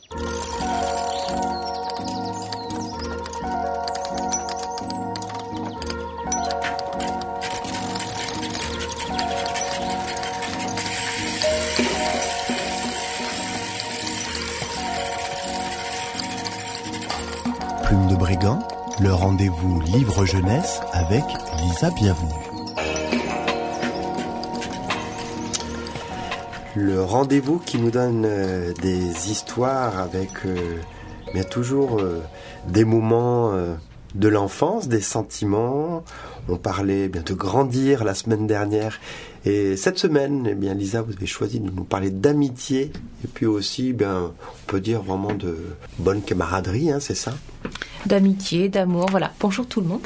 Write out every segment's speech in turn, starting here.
Plume de Brigand, le rendez-vous livre jeunesse avec Lisa Bienvenue. Le rendez-vous qui nous donne des histoires avec bien toujours des moments de l'enfance, des sentiments. On parlait bien de grandir la semaine dernière. Et cette semaine, eh bien, Lisa, vous avez choisi de nous parler d'amitié. Et puis aussi, on peut dire vraiment de bonne camaraderie, c'est ça ? D'amitié, d'amour, voilà. Bonjour tout le monde.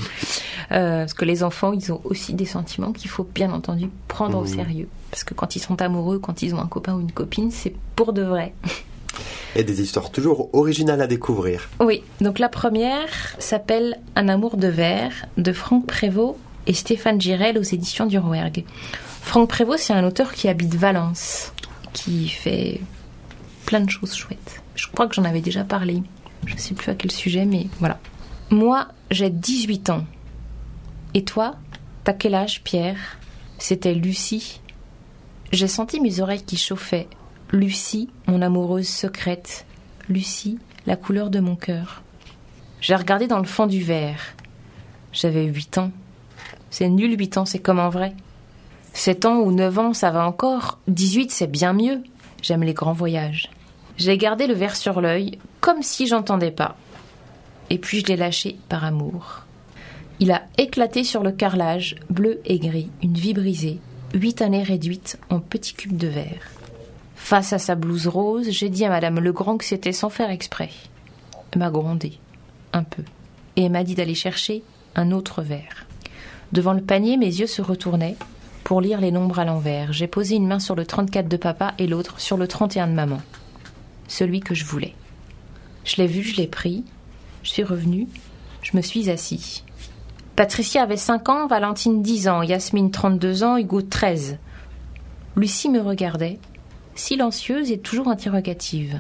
Parce que les enfants, ils ont aussi des sentiments qu'il faut bien entendu prendre au sérieux. Parce que quand ils sont amoureux, quand ils ont un copain ou une copine, c'est pour de vrai. Et des histoires toujours originales à découvrir. Oui, donc la première s'appelle Un amour de verre de Franck Prévost et Stéphane Girel aux éditions du Rouergue. Franck Prévost, c'est un auteur qui habite Valence, qui fait plein de choses chouettes. Je crois que j'en avais déjà parlé. Je ne sais plus à quel sujet, mais voilà. Moi, j'ai 18 ans. Et toi, t'as quel âge, Pierre ? C'était Lucie. J'ai senti mes oreilles qui chauffaient. Lucie, mon amoureuse secrète. Lucie, la couleur de mon cœur. J'ai regardé dans le fond du verre. J'avais 8 ans. C'est nul, 8 ans, c'est comme en vrai. 7 ans ou 9 ans, ça va encore. 18, c'est bien mieux. J'aime les grands voyages. J'ai gardé le verre sur l'œil, comme si j'entendais pas. Et puis je l'ai lâché par amour. Il a éclaté sur le carrelage, bleu et gris, une vie brisée, 8 années réduites en petits cubes de verre. Face à sa blouse rose, j'ai dit à Madame Legrand que c'était sans faire exprès. Elle m'a grondé, un peu, et elle m'a dit d'aller chercher un autre verre. Devant le panier, mes yeux se retournaient pour lire les nombres à l'envers. J'ai posé une main sur le 34 de papa et l'autre sur le 31 de maman. Celui que je voulais. Je l'ai vu, je l'ai pris, je suis revenue, je me suis assis. Patricia avait 5 ans, Valentine 10 ans, Yasmine 32 ans, Hugo 13. Lucie me regardait, silencieuse et toujours interrogative.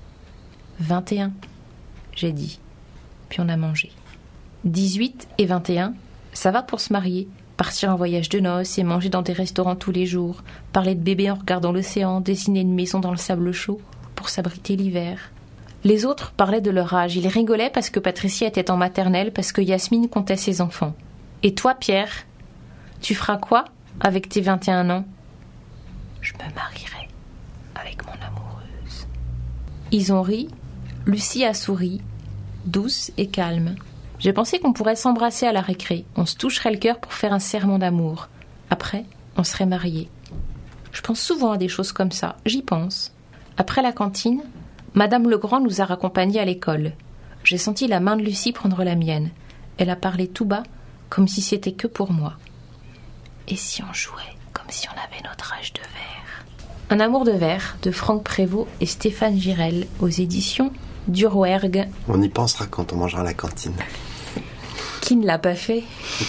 21, j'ai dit. Puis on a mangé. 18 et 21, ça va pour se marier, partir en voyage de noces et manger dans des restaurants tous les jours, parler de bébé en regardant l'océan, dessiner une maison dans le sable chaud pour s'abriter l'hiver. Les autres parlaient de leur âge. Ils rigolaient parce que Patricia était en maternelle, parce que Yasmine comptait ses enfants. Et toi, Pierre, tu feras quoi avec tes 21 ans ? Je me marierai avec mon amoureuse. Ils ont ri. Lucie a souri, douce et calme. J'ai pensé qu'on pourrait s'embrasser à la récré. On se toucherait le cœur pour faire un serment d'amour. Après, on serait mariés. Je pense souvent à des choses comme ça. J'y pense. Après la cantine, Madame Legrand nous a raccompagnés à l'école. J'ai senti la main de Lucie prendre la mienne. Elle a parlé tout bas, comme si c'était que pour moi. Et si on jouait comme si on avait notre âge de verre ? Un amour de verre de Franck Prévost et Stéphane Girel aux éditions du Rouergue. On y pensera quand on mangera à la cantine. Qui ne l'a pas fait ?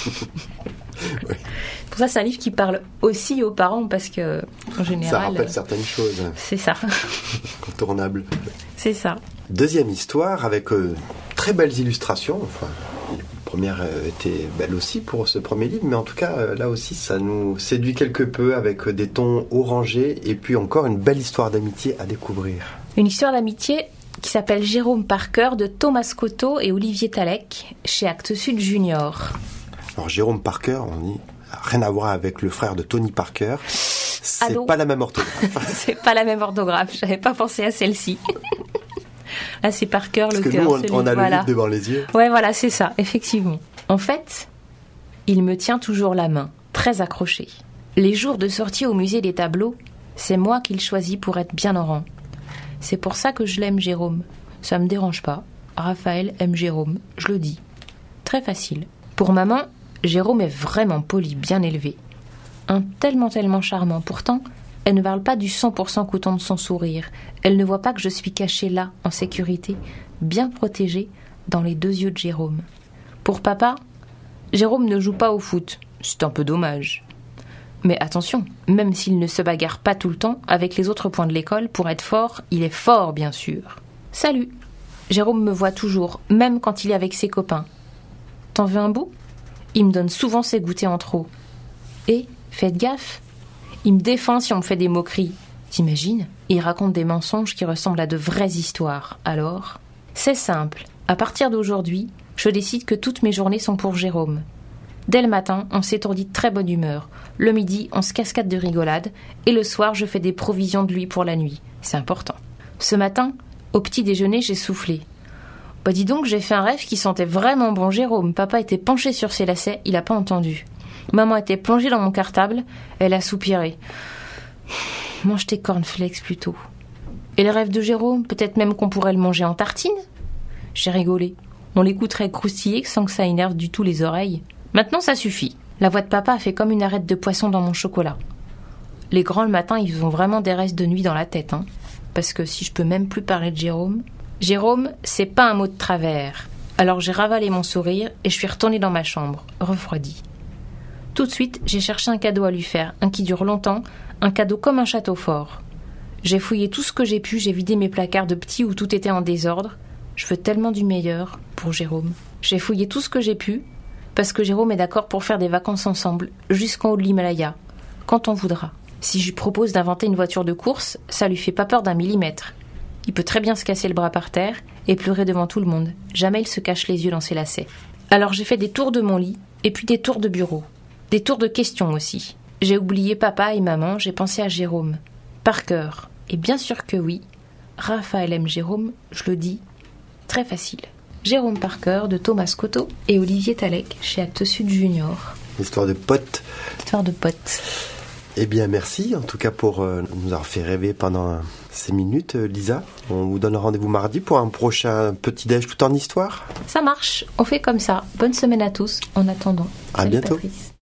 Oui. Pour ça, c'est un livre qui parle aussi aux parents parce que, en général... Ça rappelle certaines choses. C'est ça. Incontournables. C'est ça. Deuxième histoire avec très belles illustrations. Enfin, la première était belle aussi pour ce premier livre, mais en tout cas, là aussi, ça nous séduit quelque peu avec des tons orangés et puis encore une belle histoire d'amitié à découvrir. Une histoire d'amitié qui s'appelle Jérôme Parker de Thomas Cotto et Olivier Talec chez Actes Sud Junior. Alors Jérôme Parker, on dit rien à voir avec le frère de Tony Parker. C'est pas la même orthographe. C'est pas la même orthographe. J'avais pas pensé à celle-ci. Là, c'est Parker, le cœur. Parce que nous, on a le livre devant les yeux. Ouais, voilà, c'est ça, effectivement. En fait, il me tient toujours la main, très accrochée. Les jours de sortie au musée des tableaux, c'est moi qu'il choisit pour être bien en rang. C'est pour ça que je l'aime, Jérôme. Ça me dérange pas. Raphaël aime Jérôme, je le dis. Très facile. Pour maman, Jérôme est vraiment poli, bien élevé. Tellement charmant. Pourtant, elle ne parle pas du 100% coton de son sourire. Elle ne voit pas que je suis cachée là, en sécurité, bien protégée, dans les 2 yeux de Jérôme. Pour papa, Jérôme ne joue pas au foot. C'est un peu dommage. Mais attention, même s'il ne se bagarre pas tout le temps avec les autres points de l'école, pour être fort, il est fort bien sûr. Salut. Jérôme me voit toujours, même quand il est avec ses copains. T'en veux un bout ? Il me donne souvent ses goûters en trop. Et, faites gaffe, il me défend si on me fait des moqueries. T'imagines ? Il raconte des mensonges qui ressemblent à de vraies histoires. Alors ? C'est simple. À partir d'aujourd'hui, je décide que toutes mes journées sont pour Jérôme. Dès le matin, on s'étourdit de très bonne humeur. Le midi, on se cascade de rigolade. Et le soir, je fais des provisions de lui pour la nuit. C'est important. Ce matin, au petit déjeuner, j'ai soufflé. Bah dis donc, j'ai fait un rêve qui sentait vraiment bon Jérôme. Papa était penché sur ses lacets, il a pas entendu. Maman était plongée dans mon cartable, elle a soupiré. Mange tes cornflakes plutôt. Et le rêve de Jérôme, peut-être même qu'on pourrait le manger en tartine ? J'ai rigolé. On l'écouterait croustiller sans que ça énerve du tout les oreilles. Maintenant, ça suffit. La voix de papa a fait comme une arête de poisson dans mon chocolat. Les grands, le matin, ils ont vraiment des restes de nuit dans la tête, hein. Parce que si je peux même plus parler de Jérôme... Jérôme, c'est pas un mot de travers. Alors j'ai ravalé mon sourire et je suis retournée dans ma chambre, refroidie. Tout de suite, j'ai cherché un cadeau à lui faire, un qui dure longtemps, un cadeau comme un château fort. J'ai fouillé tout ce que j'ai pu, j'ai vidé mes placards de petits où tout était en désordre. Je veux tellement du meilleur pour Jérôme. J'ai fouillé tout ce que j'ai pu, parce que Jérôme est d'accord pour faire des vacances ensemble, jusqu'en haut de l'Himalaya, quand on voudra. Si je lui propose d'inventer une voiture de course, ça lui fait pas peur d'un millimètre. Il peut très bien se casser le bras par terre et pleurer devant tout le monde. Jamais il se cache les yeux dans ses lacets. Alors j'ai fait des tours de mon lit, et puis des tours de bureau. Des tours de questions aussi. J'ai oublié papa et maman, j'ai pensé à Jérôme. Par cœur. Et bien sûr que oui. Raphaël aime Jérôme, je le dis. Très facile. Jérôme Parker de Thomas Cotto et Olivier Talek chez Actes Sud Junior. Histoire de potes. Histoire de potes. Eh bien, merci en tout cas pour nous avoir fait rêver pendant ces minutes, Lisa. On vous donne rendez-vous mardi pour un prochain petit-déj tout en histoire. Ça marche, on fait comme ça. Bonne semaine à tous en attendant. À bientôt. Patrice.